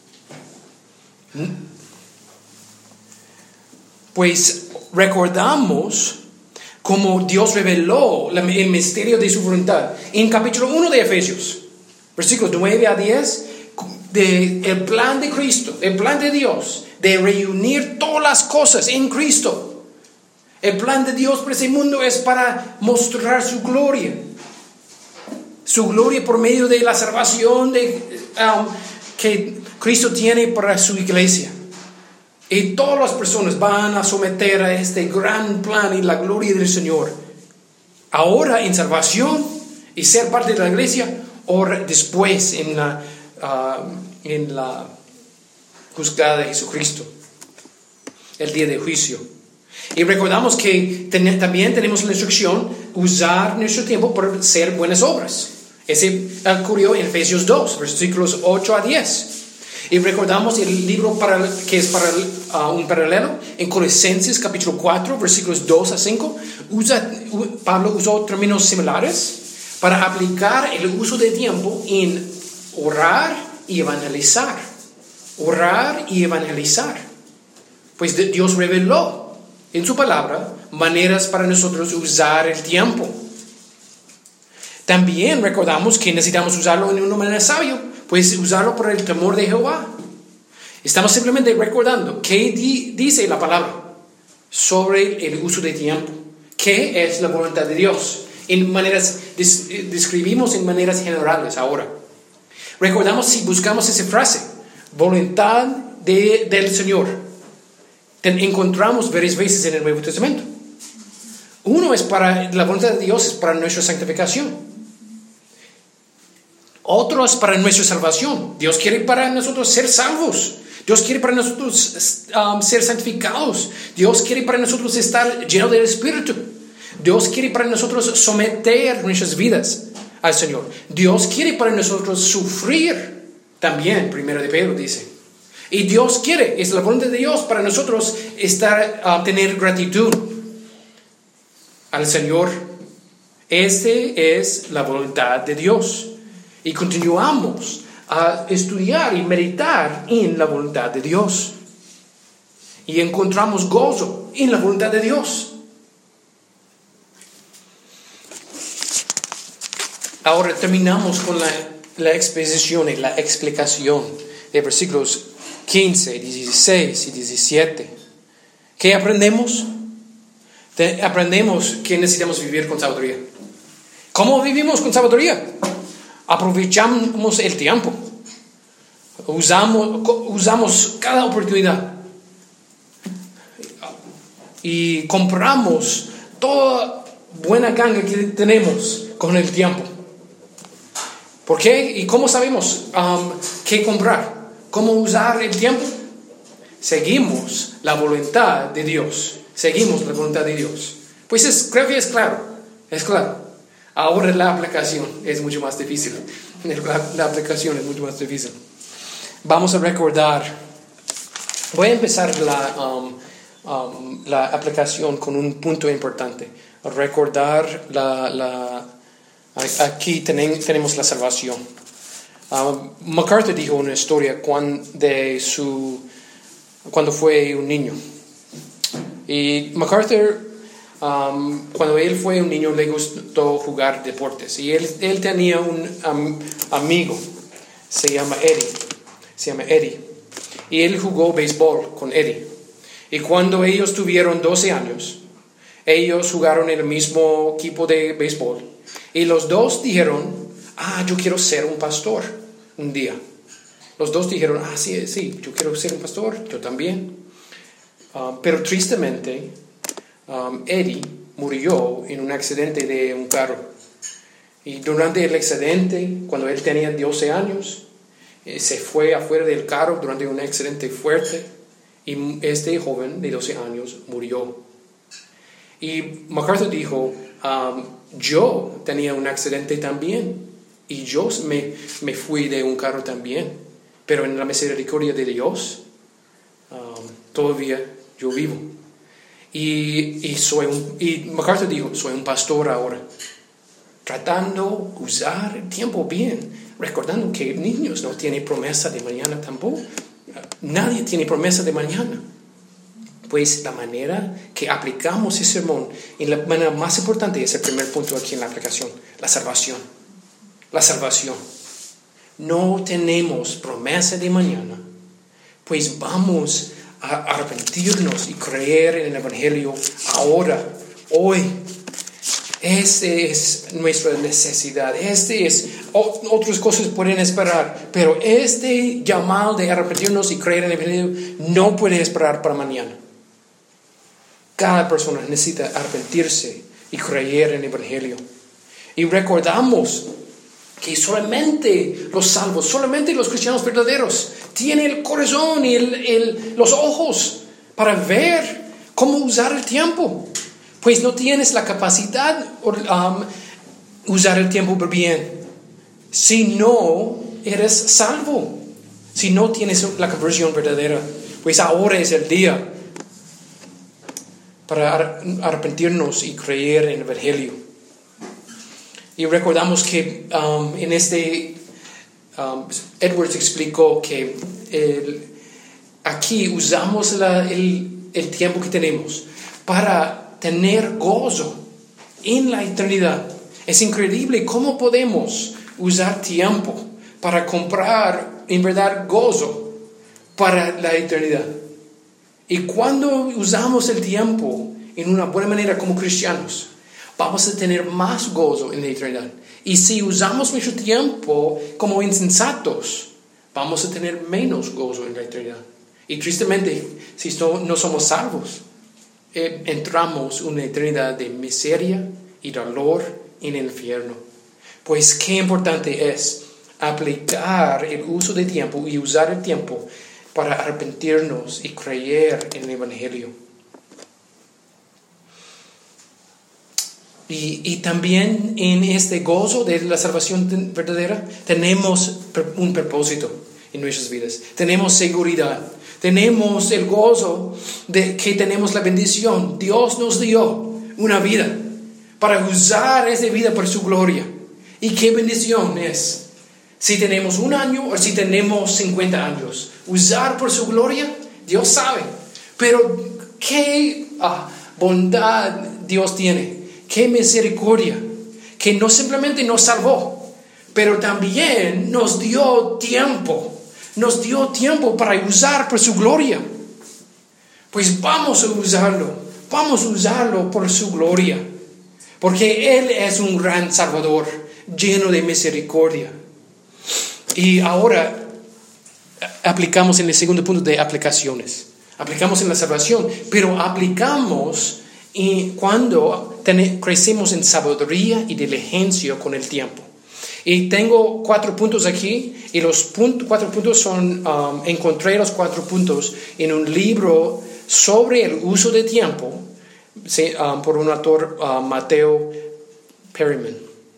Pues recordamos cómo Dios reveló el misterio de su voluntad en capítulo uno de Efesios, versículos nueve a diez, de el plan de Cristo, el plan de Dios de reunir todas las cosas en Cristo. El plan de Dios para ese mundo es para mostrar su gloria, su gloria por medio de la salvación de, um, que Cristo tiene para su iglesia. Y todas las personas van a someter a este gran plan y la gloria del Señor. Ahora en salvación y ser parte de la iglesia, o después en la, uh, en la juzgada de Jesucristo, el día de juicio. Y recordamos que ten, también tenemos la instrucción usar nuestro tiempo para hacer buenas obras. Ese ocurrió en Efesios dos, versículos ocho a diez. Y recordamos el libro para, que es para, uh, un paralelo en Colosenses capítulo cuatro, versículos dos a cinco. Usa, Pablo usó términos similares para aplicar el uso de tiempo en orar y evangelizar. Orar y evangelizar. Pues Dios reveló en su palabra maneras para nosotros usar el tiempo. También recordamos que necesitamos usarlo en una manera sabia, Pues usarlo por el temor de Jehová. Estamos simplemente recordando qué di- dice la palabra sobre el uso de tiempo. ¿Qué es la voluntad de Dios? En maneras, des- describimos en maneras generales ahora. Recordamos si buscamos esa frase, voluntad de, del Señor. Ten, encontramos varias veces en el Nuevo Testamento. Uno es para, la voluntad de Dios es para nuestra santificación. Otro es para nuestra salvación. Dios quiere para nosotros ser salvos. Dios quiere para nosotros um, ser santificados. Dios quiere para nosotros estar llenos del Espíritu. Dios quiere para nosotros someter nuestras vidas al Señor. Dios quiere para nosotros sufrir también, primero de Pedro dice. Y Dios quiere, es la voluntad de Dios para nosotros estar, uh, tener gratitud al Señor. Este es la voluntad de Dios. Y continuamos a estudiar y meditar en la voluntad de Dios. Y encontramos gozo en la voluntad de Dios. Ahora terminamos con la, la exposición y la explicación de versículos quince, dieciséis y diecisiete. ¿Qué aprendemos? Te, aprendemos que necesitamos vivir con sabiduría. ¿Cómo vivimos con sabiduría? Aprovechamos el tiempo. Usamos, usamos cada oportunidad. Y compramos toda buena ganga que tenemos con el tiempo. ¿Por qué? ¿Y cómo sabemos um, qué comprar? ¿Cómo usar el tiempo? Seguimos la voluntad de Dios. Seguimos la voluntad de Dios. Pues es, creo que es claro. Es claro. Ahora la aplicación es mucho más difícil. La, la aplicación es mucho más difícil. Vamos a recordar. Voy a empezar la, um, um, la aplicación con un punto importante. Recordar la... la aquí ten, tenemos la salvación. Uh, MacArthur dijo una historia cuando, de su, cuando fue un niño. Y MacArthur... Um, cuando él fue un niño le gustó jugar deportes y él, él tenía un um, amigo, se llama Eddie, se llama Eddie, y él jugó béisbol con Eddie. Y cuando ellos tuvieron doce años, ellos jugaron en el mismo equipo de béisbol y los dos dijeron, ah, yo quiero ser un pastor un día. Los dos dijeron, ah, sí, sí, yo quiero ser un pastor, yo también. Uh, pero tristemente, Um, Eddie murió en un accidente de un carro. Y durante el accidente, cuando él tenía doce años, eh, se fue afuera del carro durante un accidente fuerte. Y este joven de doce años murió. Y MacArthur dijo, um, yo tenía un accidente también. Y yo me, me fui de un carro también. Pero en la misericordia de Dios, um, todavía yo vivo. Y, y, soy un, y MacArthur dijo, soy un pastor ahora, tratando de usar el tiempo bien, recordando que niños no tienen promesa de mañana tampoco, nadie tiene promesa de mañana. Pues la manera que aplicamos ese sermón, y la manera más importante es el primer punto aquí en la aplicación, la salvación. La salvación. No tenemos promesa de mañana, pues vamos a arrepentirnos y creer en el Evangelio ahora, hoy. Esta es nuestra necesidad. Este es, otras cosas pueden esperar, pero este llamado de arrepentirnos y creer en el Evangelio no puede esperar para mañana. Cada persona necesita arrepentirse y creer en el Evangelio. Y recordamos que solamente los salvos, solamente los cristianos verdaderos tienen el corazón y el, el, los ojos para ver cómo usar el tiempo. Pues no tienes la capacidad de um, usar el tiempo bien si no eres salvo, si no tienes la conversión verdadera. Pues ahora es el día para arrepentirnos y creer en el Evangelio. Y recordamos que um, en este, um, Edwards explicó que el, aquí usamos la, el, el tiempo que tenemos para tener gozo en la eternidad. Es increíble cómo podemos usar tiempo para comprar, en verdad, gozo para la eternidad. Y cuando usamos el tiempo en una buena manera como cristianos, vamos a tener más gozo en la eternidad. Y si usamos nuestro tiempo como insensatos, vamos a tener menos gozo en la eternidad. Y tristemente, si no somos salvos, eh, entramos en una eternidad de miseria y dolor en el infierno. Pues qué importante es aplicar el uso de tiempo y usar el tiempo para arrepentirnos y creer en el Evangelio. Y, y también en este gozo de la salvación verdadera tenemos un propósito en nuestras vidas. Tenemos seguridad. Tenemos el gozo de que tenemos la bendición. Dios nos dio una vida para usar esa vida por su gloria. ¿Y qué bendición es? Si tenemos un año o si tenemos cincuenta años. Usar por su gloria, Dios sabe. Pero qué ah, bondad Dios tiene. Qué misericordia. Que no simplemente nos salvó, pero también nos dio tiempo. Nos dio tiempo para usar por su gloria. Pues vamos a usarlo. Vamos a usarlo por su gloria. Porque Él es un gran Salvador, lleno de misericordia. Y ahora aplicamos en el segundo punto de aplicaciones. Aplicamos en la salvación, pero aplicamos y cuando ten, crecemos en sabiduría y diligencia con el tiempo. Y tengo cuatro puntos aquí, y los puntos, cuatro puntos son, um, encontré los cuatro puntos en un libro sobre el uso de tiempo, sí, um, por un autor, uh, Mateo Perryman.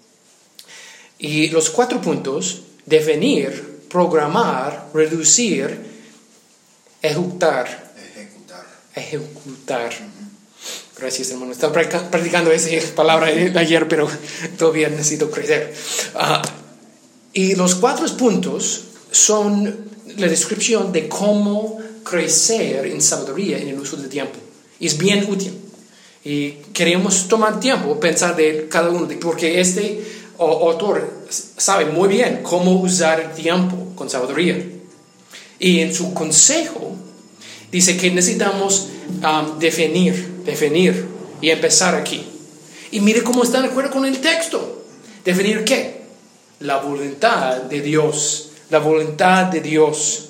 Y los cuatro puntos: definir, programar, reducir, ejecutar. Ejecutar. Ejecutar. Gracias, hermano. Estaba practicando esa palabra ayer, pero todavía necesito crecer. Uh, y los cuatro puntos son la descripción de cómo crecer en sabiduría en el uso del tiempo. Es bien útil. Y queremos tomar tiempo, pensar de cada uno, porque este autor sabe muy bien cómo usar el tiempo con sabiduría. Y en su consejo dice que necesitamos um, definir, definir y empezar aquí. Y mire cómo está de acuerdo con el texto. ¿Definir qué? La voluntad de Dios. La voluntad de Dios.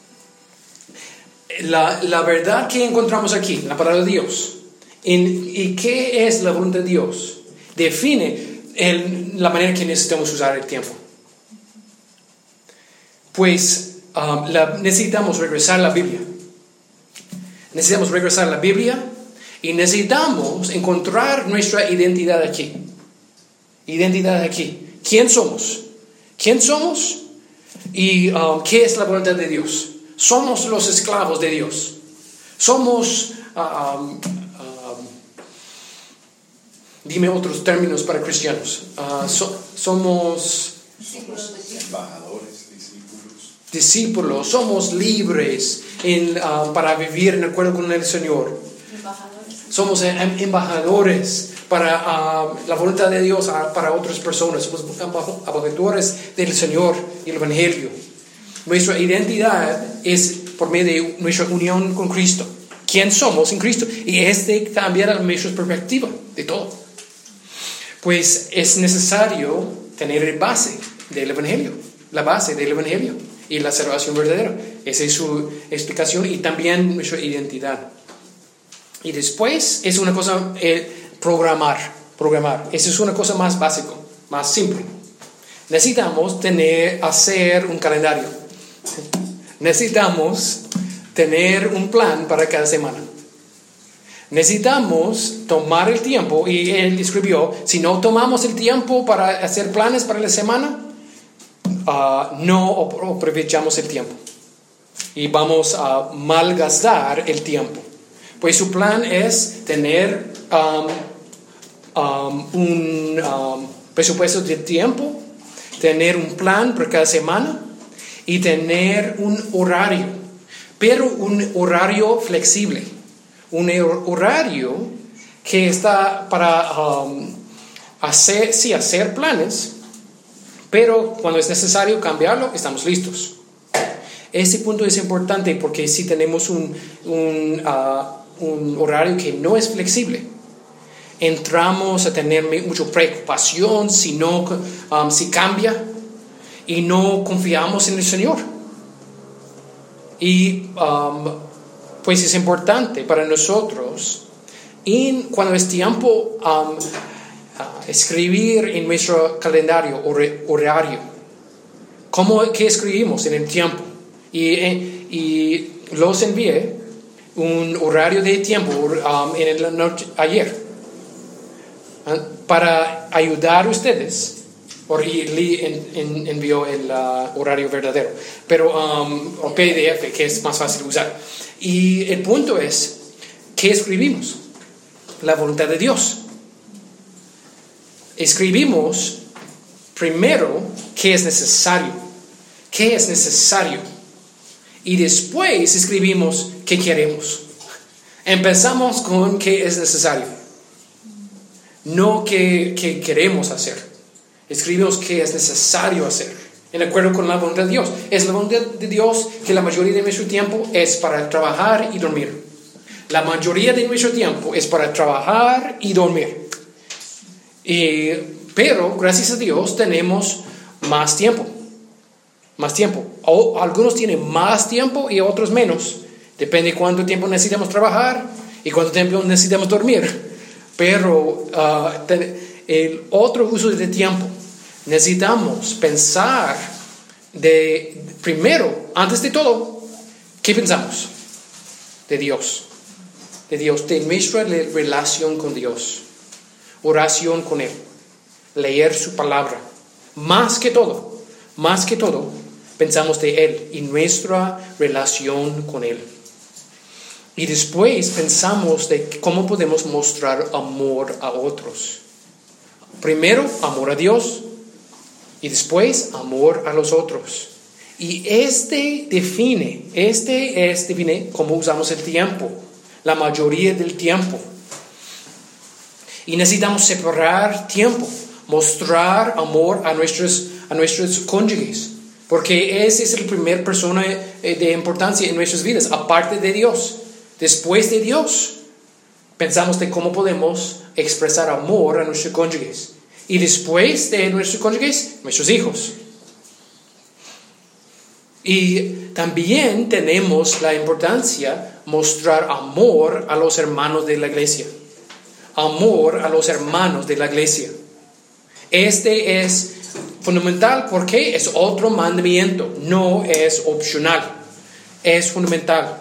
La, la verdad que encontramos aquí, la palabra de Dios. En, ¿Y qué es la voluntad de Dios? Define el, la manera que necesitamos usar el tiempo. Pues um, la, necesitamos regresar a la Biblia. Necesitamos regresar a la Biblia y necesitamos encontrar nuestra identidad aquí. Identidad aquí. ¿Quién somos? ¿Quién somos? ¿Y um, qué es la voluntad de Dios? Somos los esclavos de Dios. Somos... Uh, um, um, dime otros términos para cristianos. Uh, so, somos... Embajadores, discípulos. Discípulos. Somos libres en, uh, para vivir en acuerdo con el Señor. Embajadores. Somos embajadores para uh, la voluntad de Dios uh, para otras personas. Somos embajadores del Señor y el Evangelio. Nuestra identidad es por medio de nuestra unión con Cristo. ¿Quién somos en Cristo? Y este cambia nuestra perspectiva de todo. Pues es necesario tener la base del Evangelio. La base del Evangelio y la salvación verdadera. Esa es su explicación y también nuestra identidad. Y después es una cosa, eh, programar, programar. Esa es una cosa más básica, más simple. Necesitamos tener, hacer un calendario. Necesitamos tener un plan para cada semana. Necesitamos tomar el tiempo, y él escribió, si no tomamos el tiempo para hacer planes para la semana, uh, no aprovechamos el tiempo. Y vamos a malgastar el tiempo. Pues su plan es tener um, um, un um, presupuesto de tiempo, tener un plan para cada semana y tener un horario, pero un horario flexible, un horario que está para um, hacer, sí, hacer planes, Pero cuando es necesario cambiarlo, estamos listos. Este punto es importante porque si tenemos un, un, uh, un horario que no es flexible, entramos a tener mucha preocupación si, no, um, si cambia y no confiamos en el Señor. Y um, pues es importante para nosotros, y cuando es tiempo, um, uh, escribir en nuestro calendario horario, ¿cómo que escribimos en el tiempo? Y, y los envié un horario de tiempo um, en la noche ayer para ayudar a ustedes. Or Lee en, en, envió el uh, horario verdadero, pero um, o P D F, que es más fácil de usar. Y el punto es, ¿qué escribimos? La voluntad de Dios. Escribimos primero qué es necesario, qué es necesario, y después escribimos qué queremos. Empezamos con qué es necesario, no qué, qué queremos hacer. Escribimos qué es necesario hacer, en acuerdo con la voluntad de Dios. Es la voluntad de Dios que la mayoría de nuestro tiempo es para trabajar y dormir. La mayoría de nuestro tiempo es para trabajar y dormir. Y, pero, gracias a Dios, tenemos más tiempo. Más tiempo. O, algunos tienen más tiempo y otros menos. Depende de cuánto tiempo necesitamos trabajar y cuánto tiempo necesitamos dormir. Pero uh, ten, el otro uso de tiempo, necesitamos pensar de, primero, antes de todo, ¿qué pensamos? De Dios. De Dios, de nuestra relación con Dios. Oración con Él. Leer su palabra. Más que todo, más que todo, pensamos de Él y nuestra relación con Él. Y después pensamos de cómo podemos mostrar amor a otros. Primero, amor a Dios. Y después, amor a los otros. Y este define, este es define cómo usamos el tiempo. La mayoría del tiempo. Y necesitamos separar tiempo. Mostrar amor a nuestros, a nuestros cónyuges. Porque ese es la primera persona de importancia en nuestras vidas, aparte de Dios. Después de Dios, pensamos de cómo podemos expresar amor a nuestros cónyuges. Y después de nuestros cónyuges, nuestros hijos. Y también tenemos la importancia de mostrar amor a los hermanos de la iglesia. Amor a los hermanos de la iglesia. Este es fundamental porque es otro mandamiento, no es opcional. Es fundamental.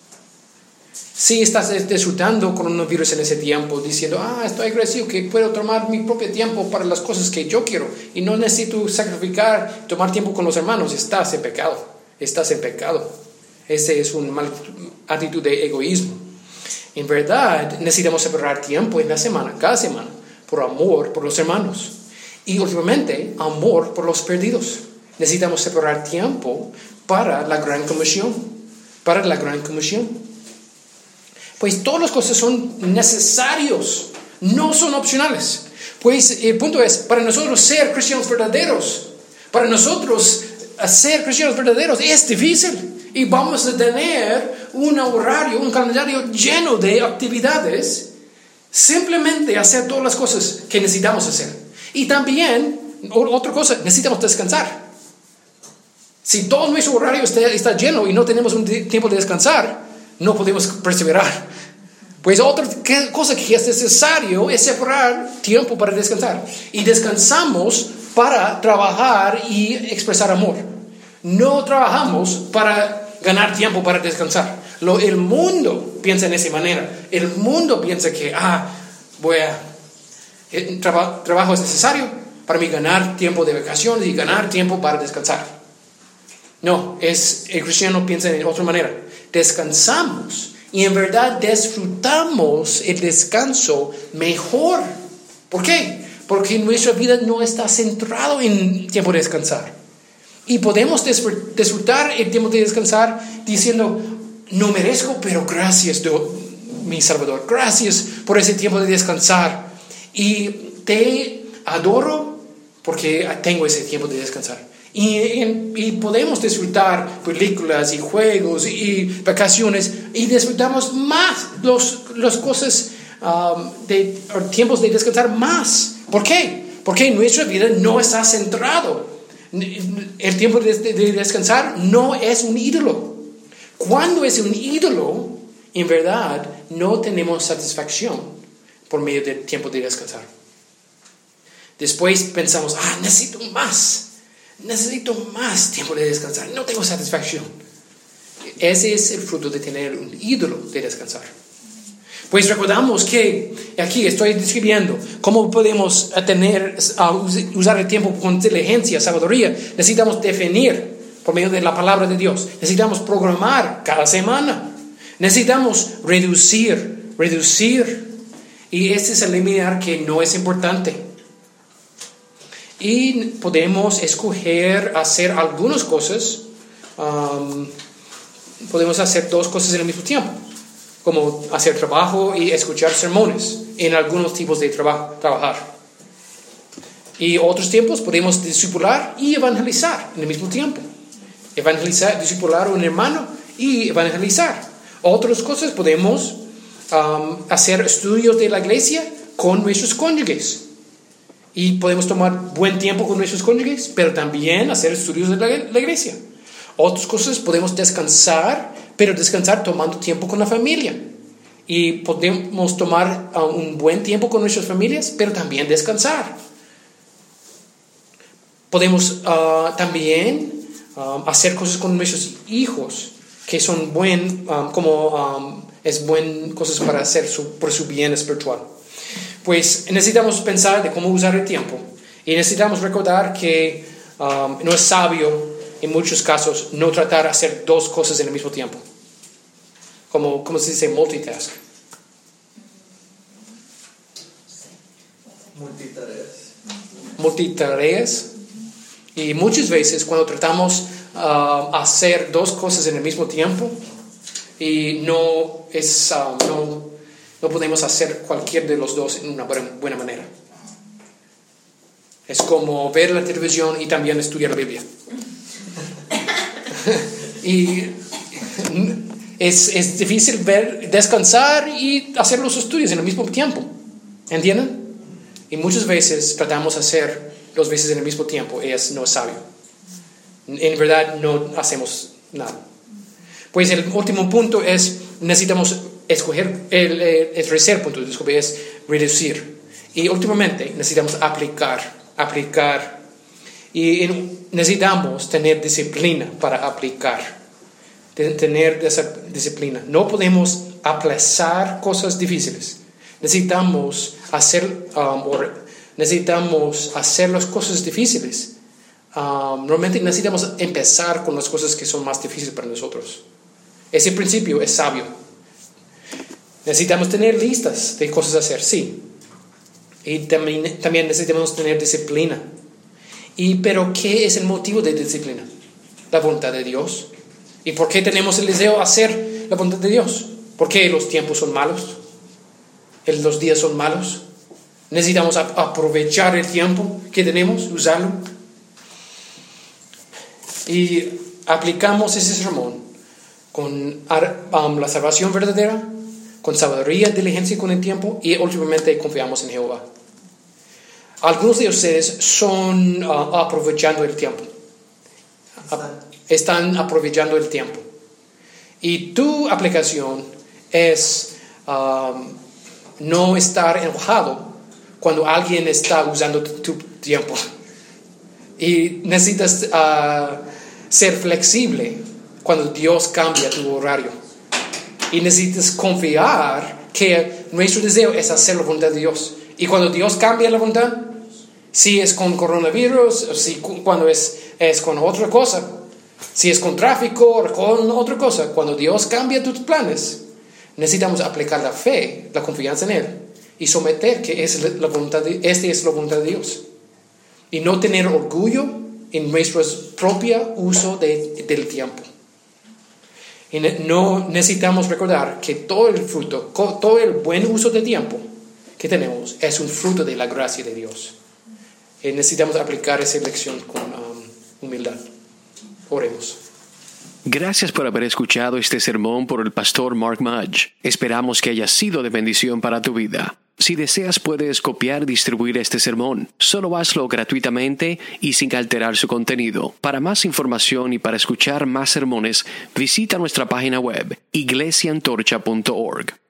Si estás disfrutando coronavirus en ese tiempo, diciendo, ah, estoy agradecido que puedo tomar mi propio tiempo para las cosas que yo quiero y no necesito sacrificar, tomar tiempo con los hermanos, estás en pecado, estás en pecado. Ese es una mala actitud de egoísmo. En verdad, necesitamos separar tiempo en la semana, cada semana, por amor por los hermanos. Y últimamente, amor por los perdidos. Necesitamos separar tiempo para la gran comisión, para la gran comisión. Pues todas las cosas son necesarios, no son opcionales. Pues el punto es, para nosotros ser cristianos verdaderos, para nosotros ser cristianos verdaderos es difícil. Y vamos a tener un horario, un calendario lleno de actividades, simplemente hacer todas las cosas que necesitamos hacer. Y también, otra cosa, necesitamos descansar. Si todo nuestro horario está, está lleno y no tenemos un tiempo de descansar, no podemos perseverar. Pues otra cosa que es necesario es separar tiempo para descansar. Y descansamos para trabajar y expresar amor. No trabajamos para ganar tiempo para descansar. Lo, el mundo piensa en esa manera. El mundo piensa que, ah, voy a, el traba, trabajo es necesario para mí ganar tiempo de vacaciones y ganar tiempo para descansar. No, es, el cristiano piensa en otra manera. Descansamos y en verdad disfrutamos el descanso mejor. ¿Por qué? Porque nuestra vida no está centrado en tiempo de descansar. Y podemos disfrutar el tiempo de descansar diciendo, no merezco, pero gracias, mi Salvador. Gracias por ese tiempo de descansar. Y te adoro porque tengo ese tiempo de descansar. Y, y, y podemos disfrutar películas y juegos y, y vacaciones y disfrutamos más las los cosas, um, de, tiempos de descansar más. ¿Por qué? Porque nuestra vida no está centrado. El tiempo de, de descansar no es un ídolo. Cuando es un ídolo, en verdad no tenemos satisfacción por medio del tiempo de descansar. Después pensamos, ah, necesito más. Necesito más tiempo de descansar. No tengo satisfacción. Ese es el fruto de tener un ídolo de descansar. Pues recordamos que aquí estoy describiendo cómo podemos tener, uh, usar el tiempo con inteligencia, sabiduría. Necesitamos definir por medio de la palabra de Dios. Necesitamos programar cada semana. Necesitamos reducir, reducir. Y este es eliminar que no es importante. Y podemos escoger hacer algunas cosas. Um, podemos hacer dos cosas en el mismo tiempo, como hacer trabajo y escuchar sermones en algunos tipos de trabajo, trabajar. Y otros tiempos podemos discipular y evangelizar en el mismo tiempo. Evangelizar, discipular a un hermano y evangelizar. Otras cosas podemos um, hacer estudios de la iglesia con nuestros cónyuges. Y podemos tomar buen tiempo con nuestros cónyuges, pero también hacer estudios de la, la iglesia. Otras cosas podemos descansar, pero descansar tomando tiempo con la familia. Y podemos tomar uh, un buen tiempo con nuestras familias, pero también descansar. Podemos uh, también um, hacer cosas con nuestros hijos, que son buen, um, como um, es buen cosas para hacer su, por su bien espiritual. Pues necesitamos pensar de cómo usar el tiempo. Y necesitamos recordar que um, no es sabio, en muchos casos, no tratar de hacer dos cosas en el mismo tiempo. Como, ¿cómo se dice? Multitask. Multitareas. Multitareas. Y muchas veces cuando tratamos de uh, hacer dos cosas en el mismo tiempo, y no es... Uh, no, No podemos hacer cualquier de los dos en una buena manera. Es como ver la televisión y también estudiar la Biblia. Y es, es difícil ver, descansar y hacer los estudios en el mismo tiempo. ¿Entienden? Y muchas veces tratamos de hacer dos veces en el mismo tiempo y es, no es sabio. En verdad no hacemos nada. Pues el último punto es, necesitamos escoger, el, el, el tercer punto, disculpe, es reducir. Y últimamente necesitamos aplicar, aplicar. Y necesitamos tener disciplina para aplicar. Tener esa disciplina. No podemos aplazar cosas difíciles. Necesitamos hacer, um, or, necesitamos hacer las cosas difíciles. Um, normalmente necesitamos empezar con las cosas que son más difíciles para nosotros. Ese principio es sabio. Necesitamos tener listas de cosas a hacer, sí. Y también, también necesitamos tener disciplina. Y, pero, ¿qué es el motivo de disciplina? La voluntad de Dios. ¿Y por qué tenemos el deseo de hacer la voluntad de Dios? ¿Por qué los tiempos son malos? ¿Los días son malos? Necesitamos aprovechar el tiempo que tenemos, usarlo. Y aplicamos ese sermón con um, la salvación verdadera, con sabiduría, diligencia con el tiempo y últimamente confiamos en Jehová. Algunos de ustedes son uh, aprovechando el tiempo. Están aprovechando el tiempo. Y tu aplicación es um, no estar enojado cuando alguien está usando tu, tu tiempo. Y necesitas uh, ser flexible cuando Dios cambia tu horario. Y necesitas confiar que nuestro deseo es hacer la voluntad de Dios. Y cuando Dios cambia la voluntad, si es con coronavirus, si cuando es, es con otra cosa, si es con tráfico o con otra cosa, cuando Dios cambia tus planes, necesitamos aplicar la fe, la confianza en Él y someter que es la voluntad de, este es la voluntad de Dios. Y no tener orgullo en nuestro propio uso de, del tiempo. Y no necesitamos recordar que todo el fruto, todo el buen uso del tiempo que tenemos es un fruto de la gracia de Dios. eh, necesitamos aplicar esa lección con um, humildad. Oremos. Gracias por haber escuchado este sermón por el pastor Mark Mudge. Esperamos que haya sido de bendición para tu vida. Si deseas, puedes copiar y distribuir este sermón. Solo hazlo gratuitamente y sin alterar su contenido. Para más información y para escuchar más sermones, visita nuestra página web iglesia antorcha punto org.